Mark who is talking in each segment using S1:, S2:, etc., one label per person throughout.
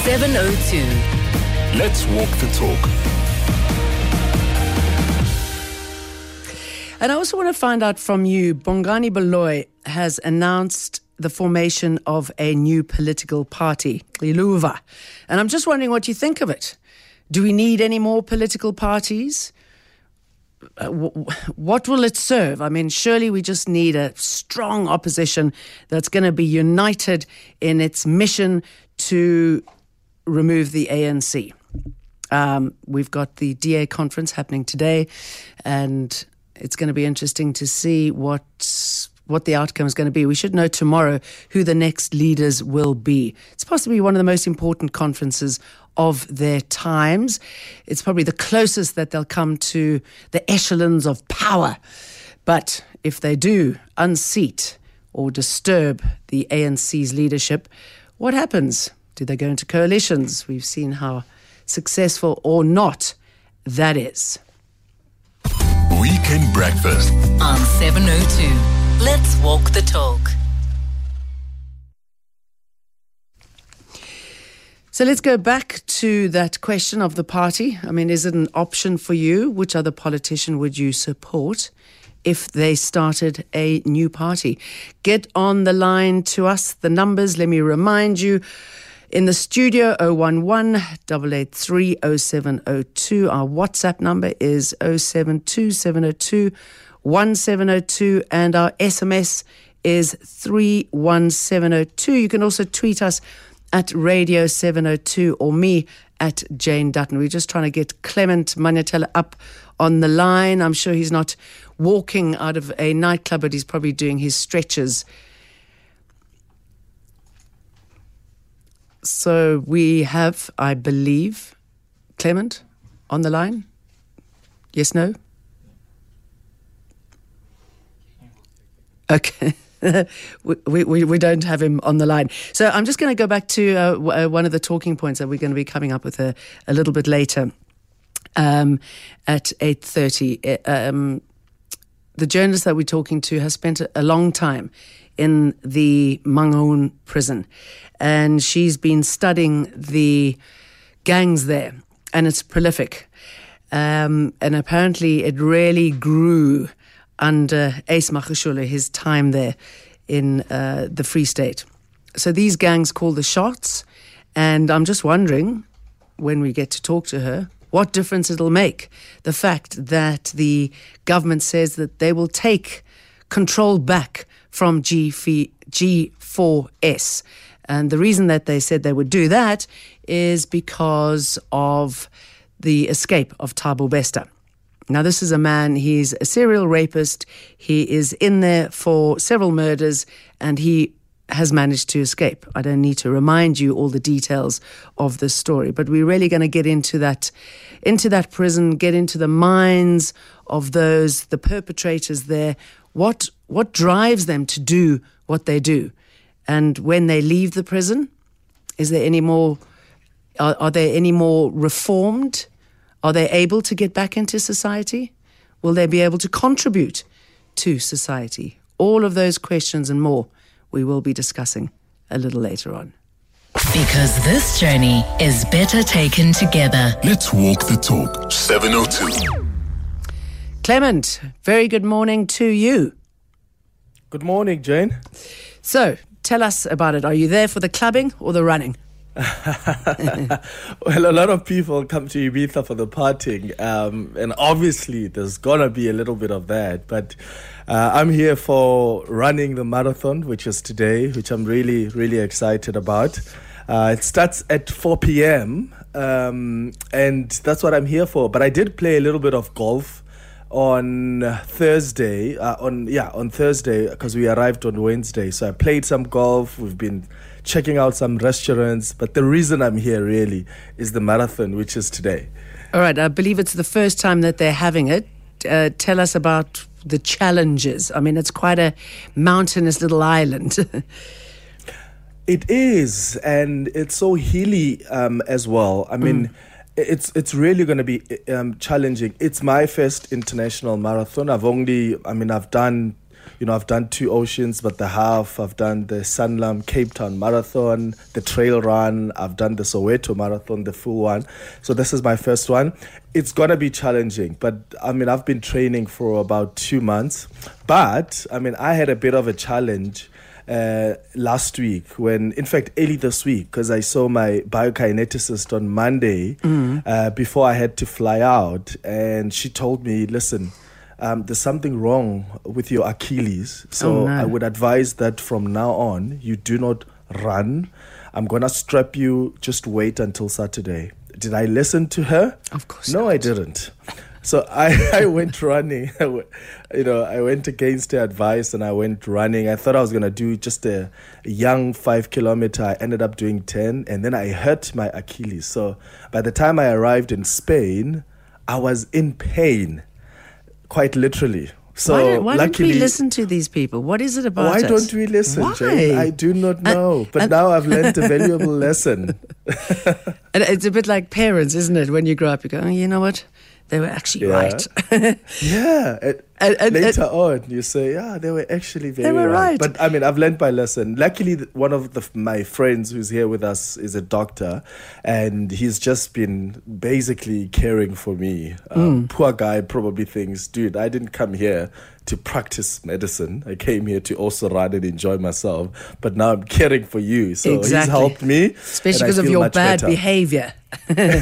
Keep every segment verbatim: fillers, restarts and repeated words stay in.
S1: seven oh two.
S2: Let's walk the talk.
S3: And I also want to find out from you, Bongani Baloyi has announced the formation of a new political party, Iluva. And I'm just wondering what you think of it. Do we need any more political parties? Uh, w- what will it serve? I mean, surely we just need a strong opposition that's going to be united in its mission to remove the A N C. Um, we've got the D A conference happening today, and it's going to be interesting to see what what the outcome is going to be. We should know tomorrow who the next leaders will be. It's possibly one of the most important conferences of their times. It's probably the closest that they'll come to the echelons of power. But if they do unseat or disturb the A N C's leadership, what happens? Do they go into coalitions? We've seen how successful or not that is.
S2: Weekend Breakfast
S1: on seven oh two. Let's walk the talk.
S3: So let's go back to that question of the party. I mean, is it an option for you? Which other politician would you support if they started a new party? Get on the line to us. The numbers, let me remind you. In the studio, oh one one, eight eight three, oh seven oh two. Our WhatsApp number is oh seven two, seven oh two, one seven oh two. And our S M S is three one seven oh two. You can also tweet us at Radio seven oh two or me at Jane Dutton. We're just trying to get Clement Manyatela up on the line. I'm sure he's not walking out of a nightclub, but he's probably doing his stretches. So we have, I believe, Clement on the line. Yes, no? Okay. we, we we don't have him on the line. So I'm just going to go back to uh, w- uh, one of the talking points that we're going to be coming up with a, a little bit later um, at eight thirty. Um, the journalist that we're talking to has spent a, a long time in the Mangaung prison, and she's been studying the gangs there, and it's prolific. Um, and apparently it really grew under Ace Magashule, his time there in uh, the Free State. So these gangs call the shots, and I'm just wondering, when we get to talk to her, what difference it'll make. The fact that the government says that they will take control back from G four S. And the reason that they said they would do that is because of the escape of Thabo Bester. Now, this is a man, he's a serial rapist. He is in there for several murders, and he has managed to escape. I don't need to remind you all the details of this story, but we're really going to get into that, into that prison, get into the minds of those, the perpetrators there. What what drives them to do what they do? And when they leave the prison, is there any more, are, are they any more reformed? Are they able to get back into society? Will they be able to contribute to society? All of those questions and more we will be discussing a little later on.
S1: Because this journey is better taken together.
S2: Let's walk the talk. seven oh two.
S3: Clement, very good morning to you.
S4: Good morning, Jane.
S3: So, tell us about it. Are you there for the clubbing or the running?
S4: Well, a lot of people come to Ibiza for the partying, um, and obviously there's gonna be a little bit of that, but uh, I'm here for running the marathon, which is today, which I'm really, really excited about. Uh, it starts at four p.m. Um, and that's what I'm here for. But I did play a little bit of golf on Thursday, uh, on yeah, on Thursday, because we arrived on Wednesday. So I played some golf. We've been checking out some restaurants. But the reason I'm here really is the marathon, which is today.
S3: All right. I believe it's the first time that they're having it. Uh, tell us about the challenges. I mean, it's quite a mountainous little island.
S4: It is, and it's so hilly um, as well. I mean, mm. it's it's really going to be um, challenging. It's my first international marathon. I've only, I mean, I've done you know, I've done two oceans, but the half, I've done the Sanlam Cape Town Marathon, the trail run, I've done the Soweto Marathon, the full one. So this is my first one. It's going to be challenging, but I mean, I've been training for about two months. But I mean, I had a bit of a challenge uh, last week when, in fact, early this week, because I saw my biokineticist on Monday mm. uh, before I had to fly out. And she told me, listen, um, there's something wrong with your Achilles. So
S3: oh, no.
S4: I would advise that from now on, you do not run. I'm going to strap you. Just wait until Saturday. Did I listen to her?
S3: Of course
S4: No,
S3: not.
S4: I didn't. So I, I went running. You know, I went against her advice and I went running. I thought I was going to do just a young five kilometer. I ended up doing ten, and then I hurt my Achilles. So by the time I arrived in Spain, I was in pain, quite literally. So
S3: why don't, why
S4: luckily,
S3: don't we listen to these people? What is it about
S4: Why
S3: us?
S4: don't we listen,
S3: Why?
S4: Jane? I do not know. And, but and now I've learned a valuable lesson.
S3: And it's a bit like parents, isn't it? When you grow up, you go, oh, you know what? They were actually
S4: yeah.
S3: right.
S4: yeah. And,
S3: and, and,
S4: later
S3: and,
S4: on, you say, yeah, they were actually very
S3: they were right.
S4: right. But I mean, I've learned my lesson. Luckily, one of the, my friends who's here with us is a doctor, and he's just been basically caring for me. Um, mm. Poor guy probably thinks, dude, I didn't come here to practice medicine. I came here to also run and enjoy myself. But now I'm caring for you. So
S3: exactly.
S4: he's helped me.
S3: Especially because of your bad better. behavior. and,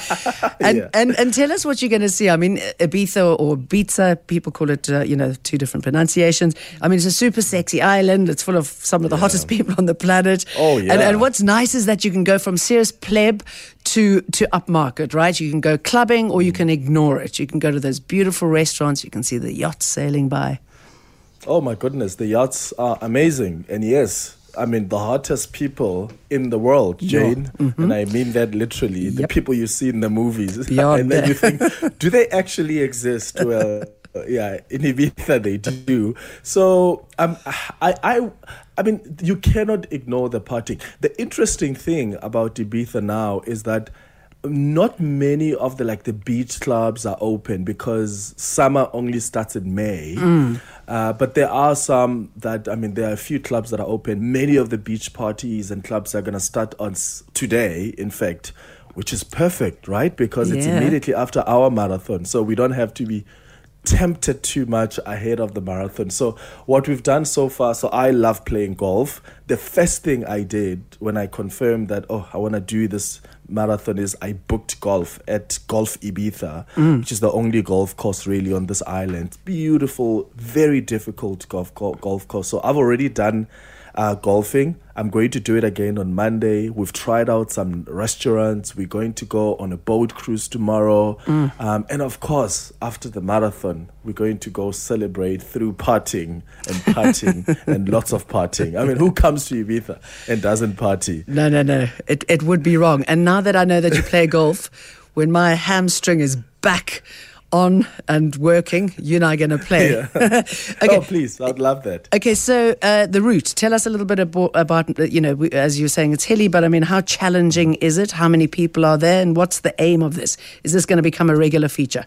S4: yeah.
S3: and and tell us what you're going to see. I mean, Ibiza or Ibiza, people call it, uh, you know, two different pronunciations. I mean, it's a super sexy island. It's full of some of the yeah. hottest people on the planet.
S4: Oh, yeah.
S3: And, and what's nice is that you can go from serious pleb to, to upmarket, right? You can go clubbing or you can ignore it. You can go to those beautiful restaurants. You can see the yachts sailing by.
S4: Oh, my goodness. The yachts are amazing. And yes, I mean, the hottest people in the world, Jane, yeah. mm-hmm. and I mean that literally, yep. the people you see in the movies.
S3: Beyond
S4: and then you think, do they actually exist? Well, yeah, in Ibiza they do. So, um, I, I, I mean, you cannot ignore the partying. The interesting thing about Ibiza now is that not many of the like the beach clubs are open because summer only starts in May. Mm. Uh, but there are some that, I mean, there are a few clubs that are open. Many of the beach parties and clubs are going to start on s- today, in fact, which is perfect, right? Because yeah. it's immediately after our marathon. So we don't have to be tempted too much ahead of the marathon. So what we've done so far, so I love playing golf. The first thing I did when I confirmed that, oh, I want to do this marathon is I booked golf at Golf Ibiza, mm. which is the only golf course really on this island. Beautiful, very difficult golf golf course. So I've already done uh, golfing. I'm going to do it again on Monday. We've tried out some restaurants. We're going to go on a boat cruise tomorrow. Mm. Um, and of course, after the marathon, we're going to go celebrate through partying and partying and lots of partying. I mean, who comes to Ibiza and doesn't party?
S3: No, no, no. It, it would be wrong. And now that I know that you play golf, when my hamstring is back on and working, you and I are going to play.
S4: Yeah. Okay. Oh, please. I'd love that.
S3: Okay, so uh, the route. Tell us a little bit about, about, you know, as you were saying, it's hilly, but I mean, how challenging is it? How many people are there? And what's the aim of this? Is this going to become a regular feature?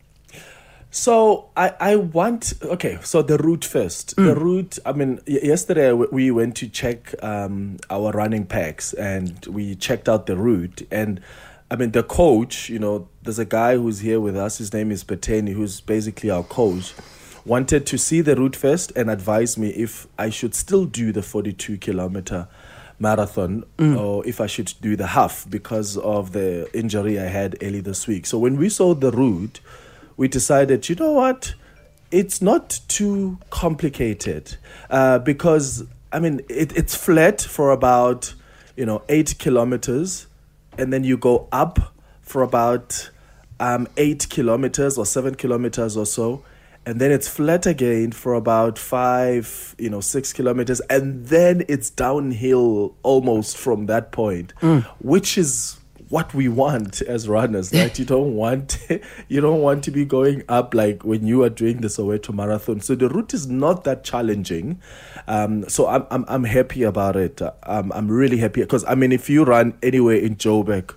S4: So I, I want, okay, so the route first. Mm. The route, I mean, y- yesterday we went to check um, our running packs and we checked out the route. And I mean, the coach, you know, there's a guy who's here with us. His name is Beteni, who's basically our coach. Wanted to see the route first and advise me if I should still do the forty-two kilometer marathon mm. or if I should do the half because of the injury I had early this week. So when we saw the route, we decided, you know what? It's not too complicated uh, because, I mean, it, it's flat for about, you know, eight kilometers. And then you go up for about um, eight kilometers or seven kilometers or so. And then it's flat again for about five, you know, six kilometers. And then it's downhill almost from that point, mm. which is what we want as runners. Right? You don't want you don't want to be going up like when you are doing the Soweto Marathon. So the route is not that challenging. Um, so I'm I'm I'm happy about it. I'm I'm really happy because I mean if you run anywhere in Joburg,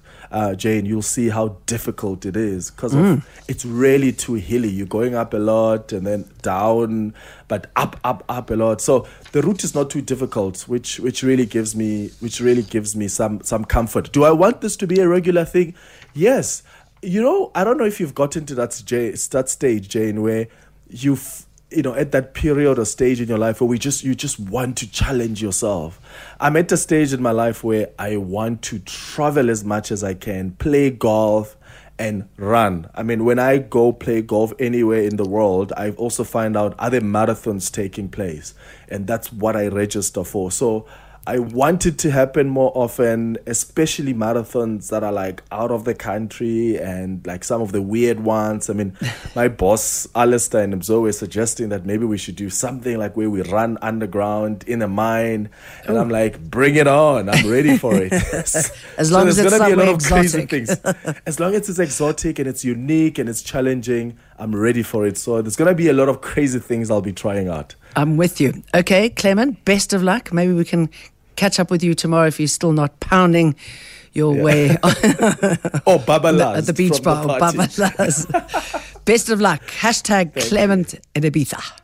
S4: uh, Jane, you'll see how difficult it is because mm. it's really too hilly. You're going up a lot and then down, but up, up, up a lot. So the route is not too difficult, which which really gives me which really gives me some some comfort. Do I want this to be a regular thing? Yes. You know, I don't know if you've gotten to that, Jay, that stage, Jane, where you've, you know, at that period or stage in your life where we just you just want to challenge yourself. I'm at a stage in my life where I want to travel as much as I can, play golf and run. I mean, when I go play golf anywhere in the world, I also find out other marathons taking place, and that's what I register for. So I want it to happen more often, especially marathons that are like out of the country and like some of the weird ones. I mean, my boss, Alistair and Mzo, were suggesting that maybe we should do something like where we run underground in a mine. And Ooh. I'm like, bring it on. I'm ready for it.
S3: As long so as it's
S4: gonna be a lot of
S3: exotic.
S4: Crazy things. As long as it's exotic and it's unique and it's challenging, I'm ready for it. So there's going to be a lot of crazy things I'll be trying out.
S3: I'm with you. Okay, Clement, best of luck. Maybe we can catch up with you tomorrow if you're still not pounding your yeah. way
S4: or Babalas
S3: at the beach bar
S4: the
S3: or Babalas. Best of luck. Hashtag Clement in Ibiza.